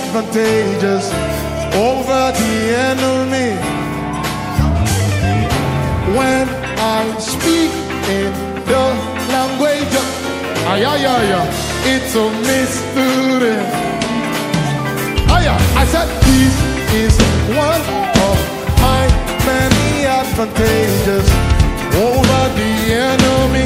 advantageous over the enemy. When I speak in the language of it's a mystery. I said this is one of my many advantages over the enemy.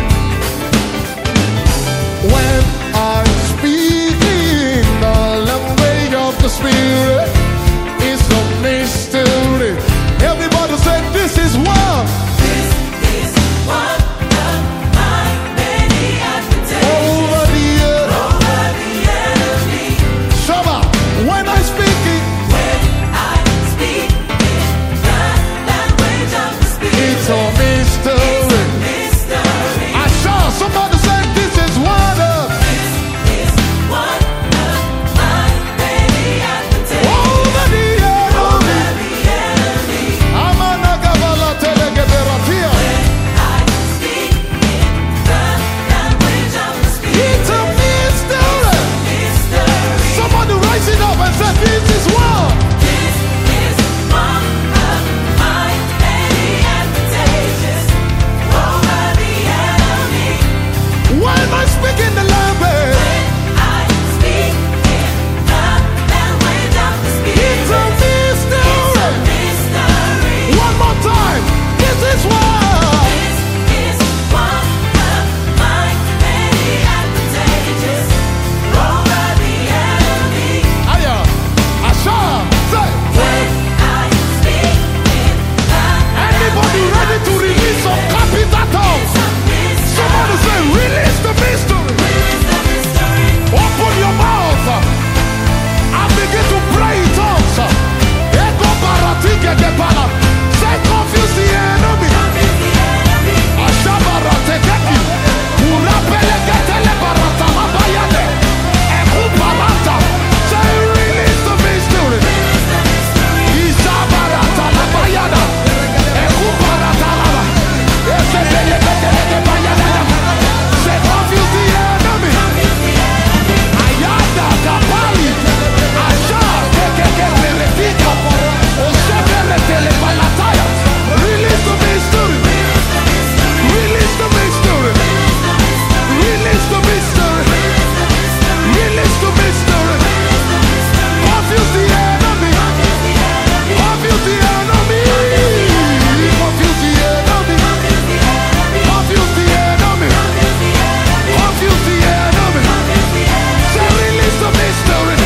When I speak in the language of the Spirit, it's a mystery. Everybody say this is one. This is one of my many advantages Over the enemy. Shaba, when I speak it, When I speak in the language of the Spirit, it's a mystery. mystery. I saw somebody say this is one of. This is one of my many advantages Over the enemy. Amana Gavala Telegeberatia. I speak in the language of the Spirit, It's a mystery. mystery. Somebody rise it up and say this is one. This is one of my many advantages over the enemy. When I speak in the language, When I speak in the language of the Spirit, it's a mystery. mystery. One more time. This is one. This is one of my many advantages over the enemy. Aya, Asha, say. When I speak in the Anybody ready to release some capital tongues? Somebody say, release the mystery. mystery. Open your mouth and begin to pray in tongues. Ego baratike gebala. Say, confuse the enemy. Ashabaratekeki. Urapelegetele baratalabayade. Ekuparata. Say, release the mystery. Isabaratalabayada. Ekuparatalaba. Esebelegetelegebayadada. Say, confuse the enemy. Ayada kapali. Asha kekeke peretika. Osebele telebalataya. Release the mystery. Release the mystery. Release the mystery. Release the mystery. Confuse the enemy. Confuse the enemy. Confuse the enemy. Confuse the enemy. Confuse the enemy. Say release the mystery.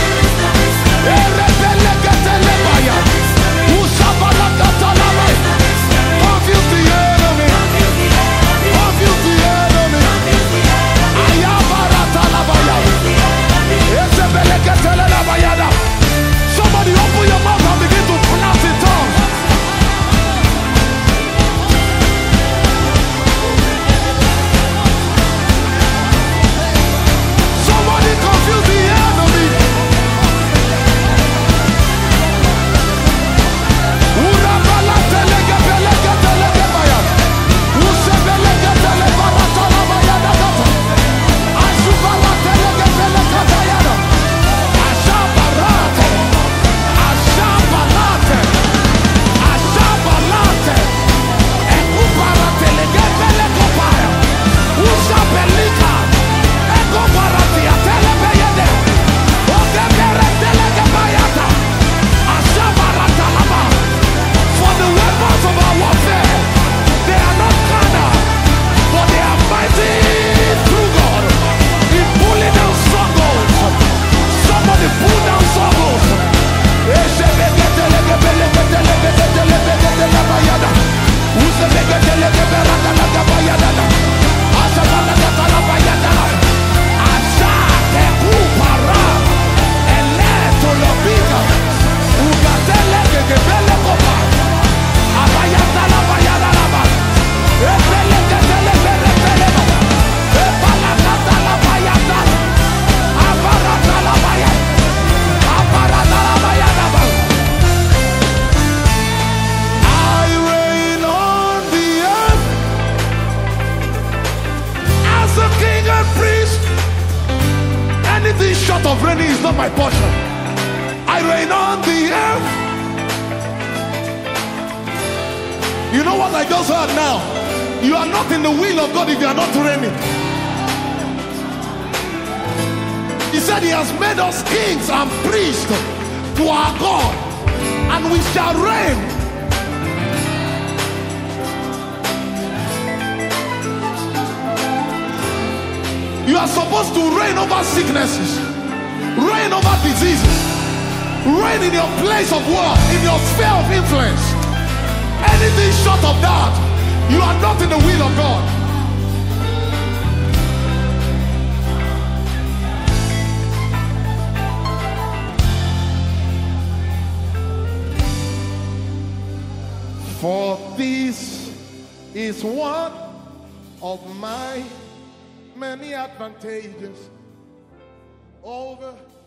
Erebelegetelebaya. Usabalagatalaba. Confuse the enemy. Confuse the enemy. Ayabaratalabaya. Esebelegetelelabayada. Somebody open your mouth and begin to pronounce in tongues. Somebody confuse the enemy. Urabalatelegepelegetelegebaya. Usebelegetelebaratalabayadagata. Asubaratelegepelegedayada. Ashabarate. Ashabarate. Ashabarate. Ekuparatelegepelegopaya. Usabelika. Ekoparatia-telebeyede. Ogeberetelegebayata. Ashabaratalaba. For the weapons of our warfare, they are not carnal, but they are mighty through God in pulling down strongholds. Somebody pull down strongholds. Esebeketelegebelegetelegetelebeyada. Usebeketelegeberadalagabayada. Asabalagatalabaya. Ashakekupara. Eletolobika. Ugatelegekebelekopa. Abayadalabayadalaba. Epelegetelebereteleba. Epalagatalabaya. Abaratalabaya. Abaratalabaya. I reign on the earth as a king and priest. Anything short of reigning is not my portion. I reign on the earth. You know what I just heard now? You are not in the will of God if you are not reigning. He said he has made us kings and priests to our God, and we shall reign. You are supposed to reign over sicknesses, reign over diseases, reign in your place of work, in your sphere of influence. Anything short of that, you are not in the will of God. For this is one of my many advantages over